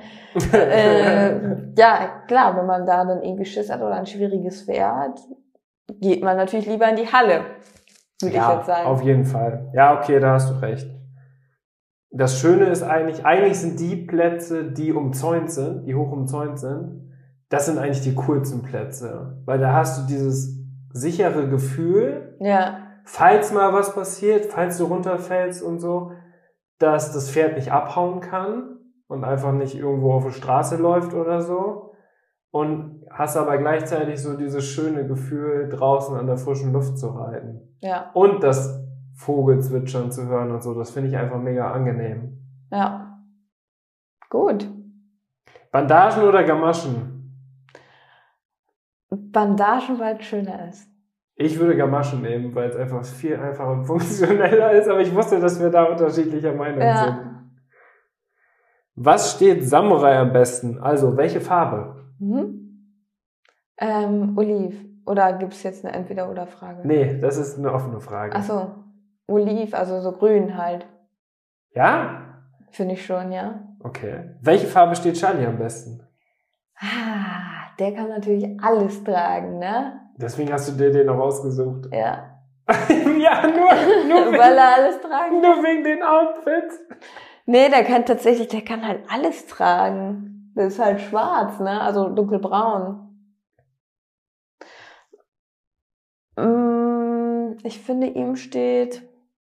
Ja, klar, wenn man da dann irgendwie Schiss hat oder ein schwieriges Pferd, geht man natürlich lieber in die Halle, würde ich jetzt sagen. Auf jeden Fall. Ja, okay, da hast du recht. Das Schöne ist eigentlich sind die Plätze, die umzäunt sind, die hoch umzäunt sind, das sind eigentlich die coolsten Plätze. Weil da hast du dieses sichere Gefühl, falls mal was passiert, falls du runterfällst und so, dass das Pferd nicht abhauen kann und einfach nicht irgendwo auf der Straße läuft oder so. Und hast aber gleichzeitig so dieses schöne Gefühl, draußen an der frischen Luft zu reiten. Ja. Und das Vogelzwitschern zu hören und so, das finde ich einfach mega angenehm. Ja. Gut. Bandagen oder Gamaschen? Bandagen, weil es schöner ist. Ich würde Gamaschen nehmen, weil es einfach viel einfacher und funktioneller ist, aber ich wusste, dass wir da unterschiedlicher Meinung sind. Was steht Samurai am besten? Also, welche Farbe? Oliv. Oder gibt es jetzt eine Entweder-oder-Frage? Nee, das ist eine offene Frage. Ach so, Oliv, also so grün halt. Ja? Finde ich schon, ja. Okay. Welche Farbe steht Charlie am besten? Der kann natürlich alles tragen, ne? Deswegen hast du dir den auch ausgesucht. Ja. Ja, nur weil er alles tragen nur wegen den Outfits. Nee, der kann halt alles tragen. Der ist halt schwarz, ne? Also dunkelbraun. Ich finde, ihm steht...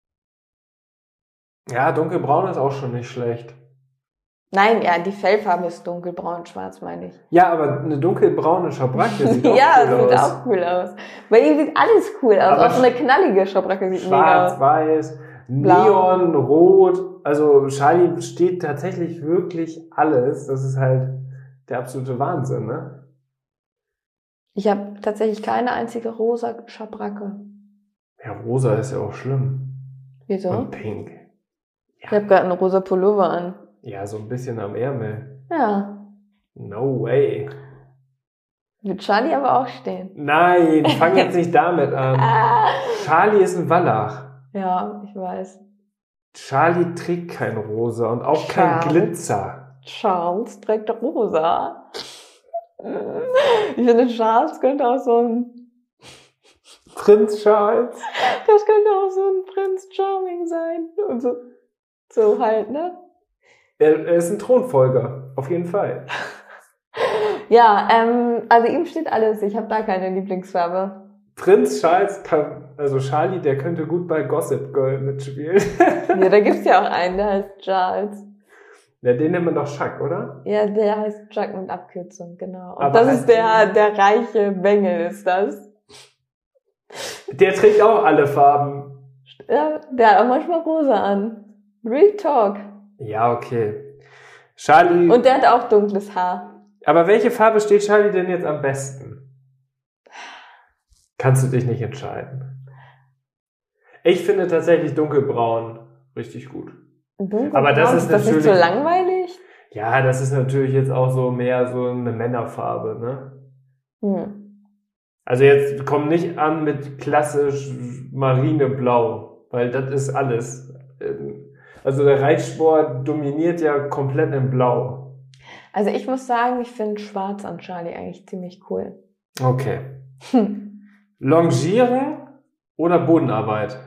Ja, dunkelbraun ist auch schon nicht schlecht. Nein, ja, die Fellfarbe ist dunkelbraun-schwarz, meine ich. Ja, aber eine dunkelbraune Schabracke sieht auch ja, cool aus. sieht auch cool aus. Bei ihm sieht alles cool aus. Aber auch so eine knallige Schabracke sieht mega aus. Schwarz, weiß, Neon, Rot. Also Charlie steht tatsächlich wirklich alles. Das ist halt der absolute Wahnsinn, ne? Ich habe tatsächlich keine einzige rosa Schabracke. Ja, rosa ist ja auch schlimm. Wieso? Und pink. Ja. Ich habe gerade einen rosa Pullover an. Ja, so ein bisschen am Ärmel. Ja. No way. Wird Charlie aber auch stehen. Nein, fang jetzt nicht damit an. Charlie ist ein Wallach. Ja, ich weiß. Charlie trägt kein Rosa und auch kein Glitzer. Charles trägt rosa. Ich finde, Charles könnte auch so ein... Prinz Charles. Das könnte auch so ein Prinz Charming sein. Und so halt, ne? Er ist ein Thronfolger, auf jeden Fall. Ja, also ihm steht alles. Ich habe da keine Lieblingsfarbe. Prinz Charles also Charlie, der könnte gut bei Gossip Girl mitspielen. Ja, da gibt's ja auch einen, der heißt Charles. Ja, den nennt man doch Chuck, oder? Ja, der heißt Chuck mit Abkürzung, genau. Und aber das ist der reiche Bengel, ist das. Der trägt auch alle Farben. Ja, der hat auch manchmal rosa an. Real Talk. Ja, okay. Charlie. Und der hat auch dunkles Haar. Aber welche Farbe steht Charlie denn jetzt am besten? Kannst du dich nicht entscheiden. Ich finde tatsächlich dunkelbraun richtig gut. Dunkelbraun, Aber das ist das nicht so natürlich- langweilig? Ja, das ist natürlich jetzt auch so mehr so eine Männerfarbe, ne? Also jetzt komm nicht an mit klassisch Marineblau, weil das ist alles. Also der Reitsport dominiert ja komplett in Blau. Also ich muss sagen, ich finde Schwarz an Charlie eigentlich ziemlich cool. Okay. Longieren oder Bodenarbeit?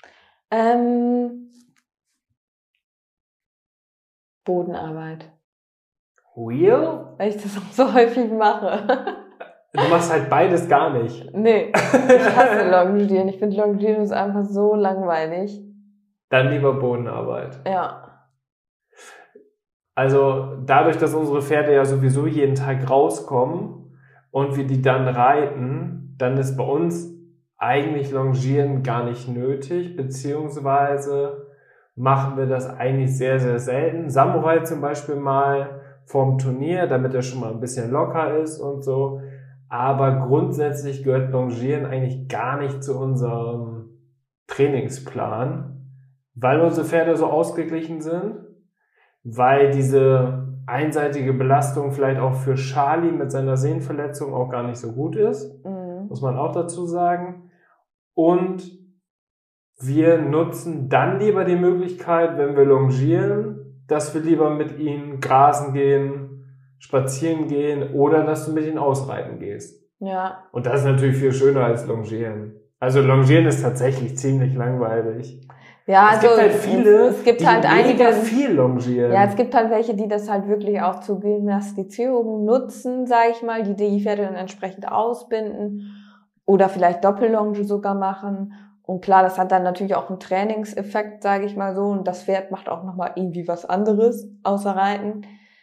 Bodenarbeit. Wheel? Weil ich das auch so häufig mache. Du machst halt beides gar nicht. Nee, ich hasse Longieren. Ich finde Longieren ist einfach so langweilig. Dann lieber Bodenarbeit. Ja. Also dadurch, dass unsere Pferde ja sowieso jeden Tag rauskommen und wir die dann reiten, dann ist bei uns eigentlich Longieren gar nicht nötig, beziehungsweise machen wir das eigentlich sehr, sehr selten. Samurai zum Beispiel mal vorm Turnier, damit er schon mal ein bisschen locker ist und so. Aber grundsätzlich gehört Longieren eigentlich gar nicht zu unserem Trainingsplan, weil unsere Pferde so ausgeglichen sind, weil diese einseitige Belastung vielleicht auch für Charlie mit seiner Sehnenverletzung auch gar nicht so gut ist, muss man auch dazu sagen. Und wir nutzen dann lieber die Möglichkeit, wenn wir longieren, dass wir lieber mit ihnen grasen gehen, spazieren gehen oder dass du mit ihnen ausreiten gehst. Ja. Und das ist natürlich viel schöner als longieren. Also longieren ist tatsächlich ziemlich langweilig. Ja, Es gibt halt viele, es gibt die halt mega einige, viel longieren. ja, es gibt halt welche, die das halt wirklich auch zur Gymnastizierung nutzen, sage ich mal, die die Pferde dann entsprechend ausbinden oder vielleicht Doppellonge sogar machen. Und klar, das hat dann natürlich auch einen Trainingseffekt, sage ich mal so. Und das Pferd macht auch nochmal irgendwie was anderes außer Reiten.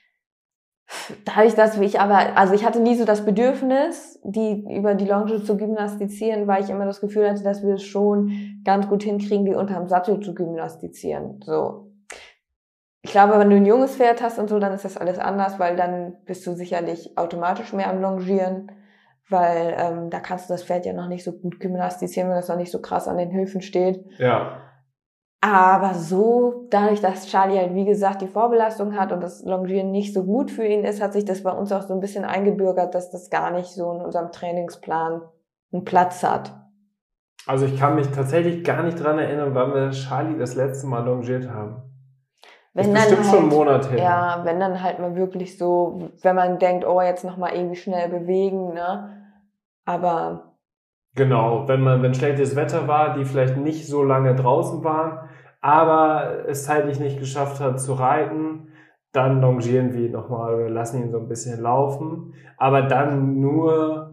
Dadurch, dass ich hatte nie so das Bedürfnis, die über die Longe zu gymnastizieren, weil ich immer das Gefühl hatte, dass wir es schon ganz gut hinkriegen, die unterm Sattel zu gymnastizieren. So. Ich glaube, wenn du ein junges Pferd hast und so, dann ist das alles anders, weil dann bist du sicherlich automatisch mehr am Longieren, weil da kannst du das Pferd ja noch nicht so gut gymnastizieren, wenn das noch nicht so krass an den Hilfen steht. Ja. Aber so, dadurch, dass Charlie halt, wie gesagt, die Vorbelastung hat und das Longieren nicht so gut für ihn ist, hat sich das bei uns auch so ein bisschen eingebürgert, dass das gar nicht so in unserem Trainingsplan einen Platz hat. Also ich kann mich tatsächlich gar nicht dran erinnern, wann wir Charlie das letzte Mal longiert haben. Wenn ist dann bestimmt halt, schon einen Monat her. Ja, wenn dann halt mal wirklich so, wenn man denkt, oh, jetzt nochmal irgendwie schnell bewegen, ne? Aber Genau, wenn schlechtes Wetter war, die vielleicht nicht so lange draußen waren, aber es zeitlich nicht geschafft hat zu reiten, dann longieren wir nochmal, wir lassen ihn so ein bisschen laufen, aber dann nur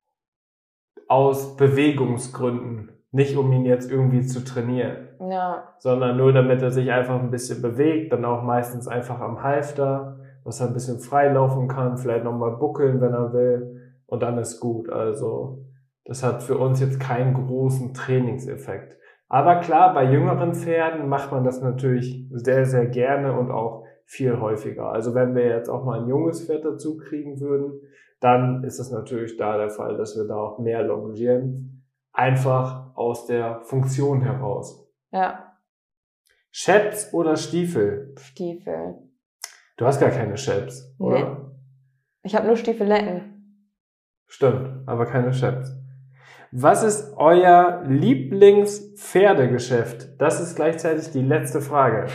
aus Bewegungsgründen, nicht um ihn jetzt irgendwie zu trainieren, ja, sondern nur damit er sich einfach ein bisschen bewegt, dann auch meistens einfach am Halfter, dass er ein bisschen frei laufen kann, vielleicht nochmal buckeln, wenn er will, und dann ist gut. Also das hat für uns jetzt keinen großen Trainingseffekt. Aber klar, bei jüngeren Pferden macht man das natürlich sehr, sehr gerne und auch viel häufiger. Also wenn wir jetzt auch mal ein junges Pferd dazu kriegen würden, dann ist es natürlich da der Fall, dass wir da auch mehr longieren. Einfach aus der Funktion heraus. ja, Chaps oder Stiefel? Stiefel. Du hast gar keine Chaps, oder? Nee. Ich habe nur Stiefeletten. Stimmt, aber keine Chaps. Was ist euer Lieblingspferdegeschäft? Das ist gleichzeitig die letzte Frage.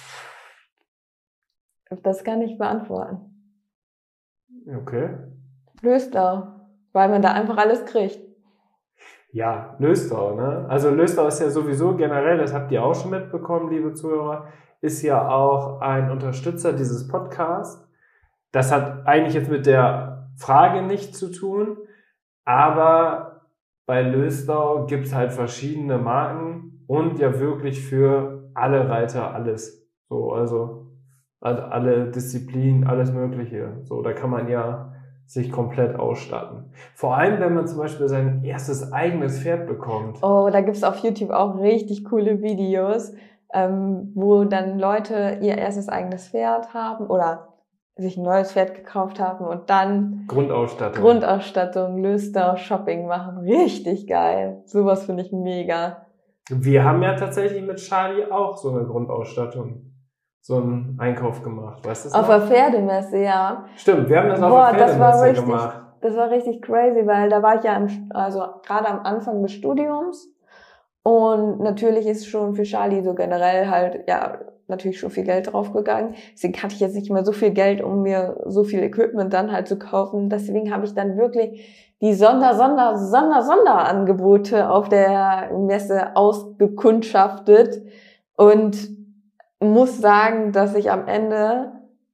Das kann ich beantworten. Okay. Löstau, weil man da einfach alles kriegt. Ja, Löstau, ne? Also Löstau ist ja sowieso generell, das habt ihr auch schon mitbekommen, liebe Zuhörer, ist ja auch ein Unterstützer dieses Podcasts. Das hat eigentlich jetzt mit der Frage nichts zu tun, aber bei Löstau gibt's halt verschiedene Marken und ja wirklich für alle Reiter alles. So, also alle Disziplinen, alles Mögliche. So, da kann man ja sich komplett ausstatten. Vor allem, wenn man zum Beispiel sein erstes eigenes Pferd bekommt. Oh, da gibt's auf YouTube auch richtig coole Videos. wo dann Leute ihr erstes eigenes Pferd haben oder sich ein neues Pferd gekauft haben und dann Grundausstattung, Löster, Shopping machen. Richtig geil. Sowas finde ich mega. Wir haben ja tatsächlich mit Charlie auch so eine Grundausstattung, so einen Einkauf gemacht. Weißt du das Auf noch? der Pferdemesse, ja. Stimmt, wir haben das auf der Pferdemesse gemacht. Das war richtig crazy, weil da war ich ja gerade am Anfang des Studiums und natürlich ist schon für Charlie so generell halt, ja, natürlich schon viel Geld draufgegangen. Deswegen hatte ich jetzt nicht mehr so viel Geld, um mir so viel Equipment dann halt zu kaufen. Deswegen habe ich dann wirklich die Sonderangebote auf der Messe ausgekundschaftet und muss sagen, dass ich am Ende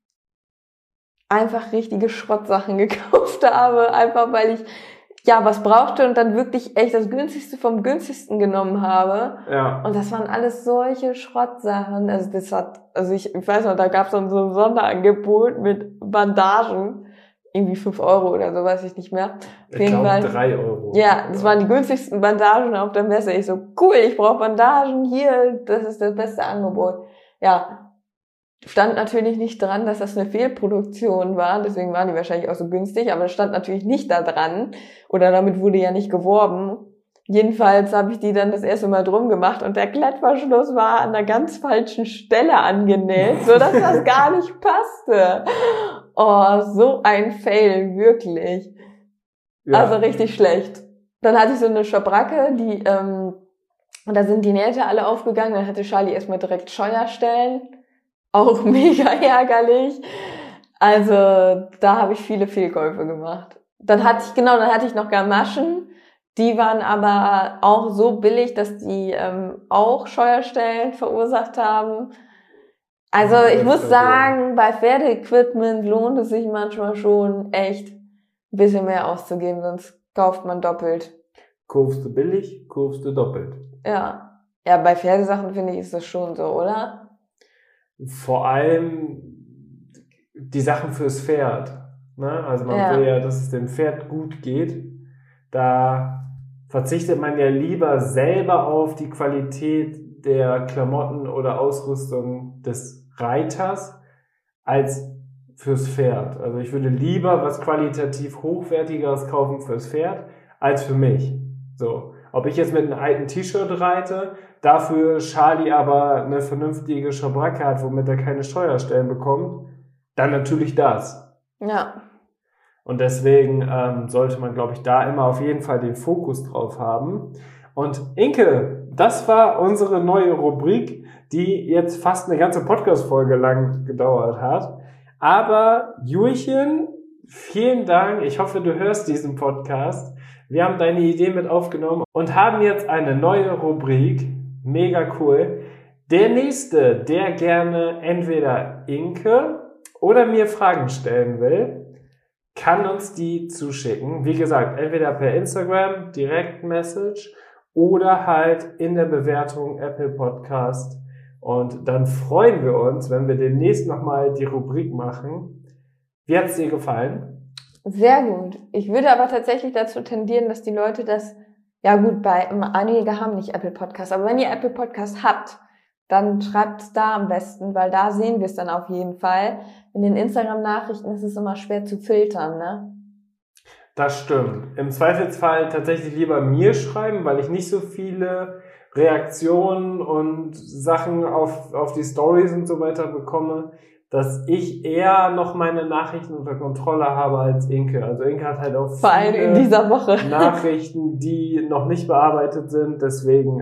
einfach richtige Schrottsachen gekauft habe, einfach weil ich ja was brauchte und dann wirklich echt das Günstigste vom Günstigsten genommen habe. Ja. Und das waren alles solche Schrottsachen. Also ich weiß noch, da gab es dann so ein Sonderangebot mit Bandagen. Irgendwie 5 Euro oder so, weiß ich nicht mehr. Ich glaube 3 Euro. Ja, das waren die günstigsten Bandagen auf der Messe. Ich so, cool, ich brauche Bandagen, hier, das ist das beste Angebot. Ja, stand natürlich nicht dran, dass das eine Fehlproduktion war, deswegen waren die wahrscheinlich auch so günstig, aber das stand natürlich nicht da dran oder damit wurde ja nicht geworben. Jedenfalls habe ich die dann das erste Mal drum gemacht und der Klettverschluss war an einer ganz falschen Stelle angenäht, sodass das gar nicht passte. Oh, so ein Fail, wirklich. Ja. Also richtig schlecht. Dann hatte ich so eine Schabracke, und da sind die Nähte alle aufgegangen, dann hatte Charlie erstmal direkt Scheuerstellen. Auch mega ärgerlich. Also da habe ich viele Fehlkäufe gemacht. Dann hatte ich noch Gamaschen. Die waren aber auch so billig, dass die auch Scheuerstellen verursacht haben. Also ich muss sagen, bei Pferdeequipment lohnt es sich manchmal schon echt ein bisschen mehr auszugeben, sonst kauft man doppelt. Kaufst du billig, kaufst du doppelt. Ja. Ja, bei Pferdesachen finde ich, ist das schon so, oder? Vor allem die Sachen fürs Pferd. Ne? Also man will ja, dass es dem Pferd gut geht. Da verzichtet man ja lieber selber auf die Qualität der Klamotten oder Ausrüstung des Reiters als fürs Pferd. Also ich würde lieber was qualitativ Hochwertigeres kaufen fürs Pferd als für mich. So. Ob ich jetzt mit einem alten T-Shirt reite, dafür Charlie aber eine vernünftige Schabracke hat, womit er keine Steuerstellen bekommt, dann natürlich das. Ja. Und deswegen sollte man, glaube ich, da immer auf jeden Fall den Fokus drauf haben. Und Inke, das war unsere neue Rubrik, die jetzt fast eine ganze Podcast-Folge lang gedauert hat. Aber Julchen, vielen Dank. Ich hoffe, du hörst diesen Podcast. Wir haben deine Idee mit aufgenommen und haben jetzt eine neue Rubrik. Mega cool. Der Nächste, der gerne entweder Inke oder mir Fragen stellen will, kann uns die zuschicken. Wie gesagt, entweder per Instagram, Direct Message oder halt in der Bewertung Apple Podcast. Und dann freuen wir uns, wenn wir demnächst nochmal die Rubrik machen. Wie hat es dir gefallen? Sehr gut. Ich würde aber tatsächlich dazu tendieren, dass die Leute das, ja gut, einige haben nicht Apple Podcast, aber wenn ihr Apple Podcast habt, dann schreibt es da am besten, weil da sehen wir es dann auf jeden Fall. In den Instagram-Nachrichten ist es immer schwer zu filtern, ne? Das stimmt. Im Zweifelsfall tatsächlich lieber mir schreiben, weil ich nicht so viele Reaktionen und Sachen auf die Stories und so weiter bekomme, dass ich eher noch meine Nachrichten unter Kontrolle habe als Inke. Also Inke hat halt auch vor allem in dieser Woche Nachrichten, die noch nicht bearbeitet sind. Deswegen,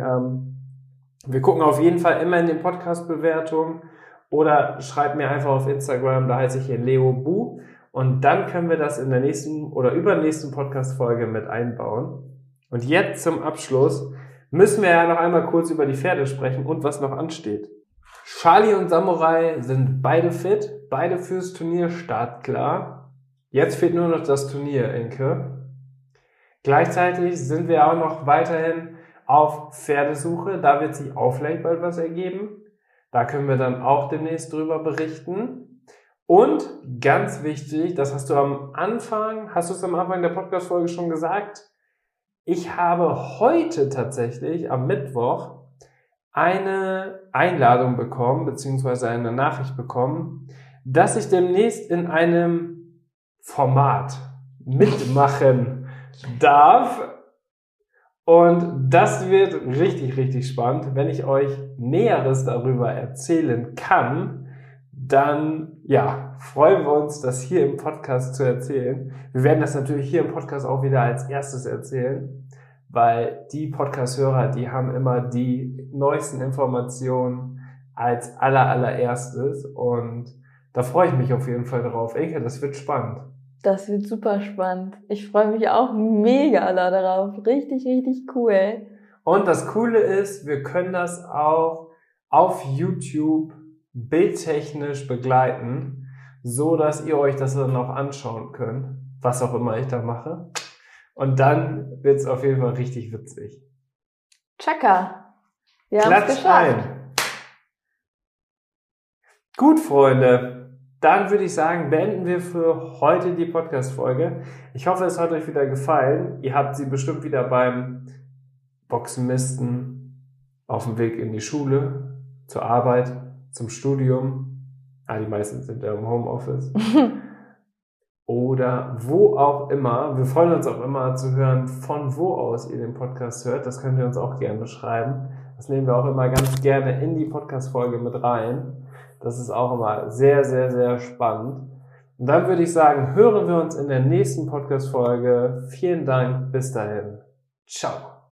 wir gucken auf jeden Fall immer in den Podcast-Bewertungen oder schreibt mir einfach auf Instagram, da heiße ich hier Leo Bu. Und dann können wir das in der nächsten oder übernächsten Podcast-Folge mit einbauen. Und jetzt zum Abschluss müssen wir ja noch einmal kurz über die Pferde sprechen und was noch ansteht. Charlie und Samurai sind beide fit, beide fürs Turnier startklar. Jetzt fehlt nur noch das Turnier, Inke. Gleichzeitig sind wir auch noch weiterhin auf Pferdesuche. Da wird sich auch vielleicht bald was ergeben. Da können wir dann auch demnächst drüber berichten. Und ganz wichtig, das hast du am Anfang der Podcast-Folge schon gesagt, ich habe heute tatsächlich am Mittwoch eine Einladung bekommen, beziehungsweise eine Nachricht bekommen, dass ich demnächst in einem Format mitmachen darf. Und das wird richtig, richtig spannend. Wenn ich euch Näheres darüber erzählen kann, dann ja, freuen wir uns, das hier im Podcast zu erzählen. Wir werden das natürlich hier im Podcast auch wieder als erstes erzählen, weil die Podcast-Hörer, die haben immer die neuesten Informationen als allererstes. Und da freue ich mich auf jeden Fall drauf. Inke, das wird spannend. Das wird super spannend. Ich freue mich auch mega darauf. Richtig, richtig cool. Und das Coole ist, wir können das auch auf YouTube bildtechnisch begleiten, so dass ihr euch das dann auch anschauen könnt, was auch immer ich da mache. Und dann wird es auf jeden Fall richtig witzig. Chaka. Wir haben es geschafft. ein. Gut, Freunde. Dann würde ich sagen, beenden wir für heute die Podcast-Folge. Ich hoffe, es hat euch wieder gefallen. Ihr habt sie bestimmt wieder beim Boxenmisten, auf dem Weg in die Schule, zur Arbeit, zum Studium. Die meisten sind ja im Homeoffice. Oder wo auch immer. Wir freuen uns auch immer zu hören, von wo aus ihr den Podcast hört. Das könnt ihr uns auch gerne schreiben. Das nehmen wir auch immer ganz gerne in die Podcast-Folge mit rein. Das ist auch immer sehr, sehr, sehr spannend. Und dann würde ich sagen, hören wir uns in der nächsten Podcast-Folge. Vielen Dank. Bis dahin. Ciao.